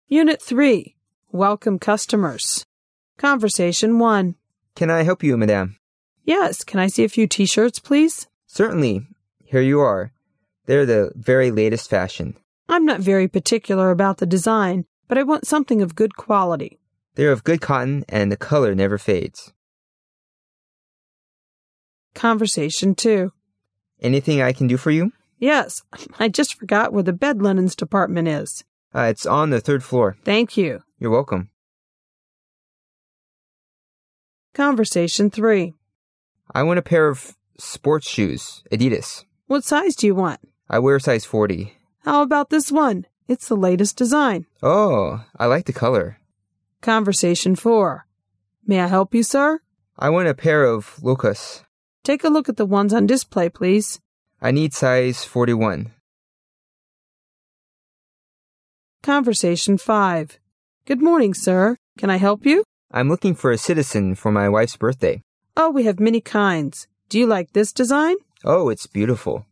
Unit 3. Welcome customers. Conversation 1. Can I help you, madame? Yes, can I see a few t-shirts, please? Certainly. Here you are. They're the very latest fashion. I'm not very particular about the design, but I want something of good quality. They're of good cotton and the color never fades. Conversation 2. Anything I can do for you? Yes, I just forgot where the bed linens department is. It's on the 3rd floor. Thank you. You're welcome. Conversation 3. I want a pair of sports shoes, Adidas. What size do you want? I wear size 40. How about this one? It's the latest design. Oh, I like the color. Conversation 4. May I help you, sir? I want a pair of Lucas. Take a look at the ones on display, please. I need size 41. Conversation 5. Good morning, sir. Can I help you? I'm looking for a Citizen for my wife's birthday. Oh, we have many kinds. Do you like this design? Oh, it's beautiful.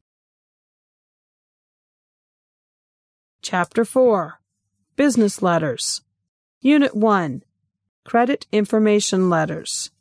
Chapter 4. Business Letters. Unit 1. Credit Information Letters.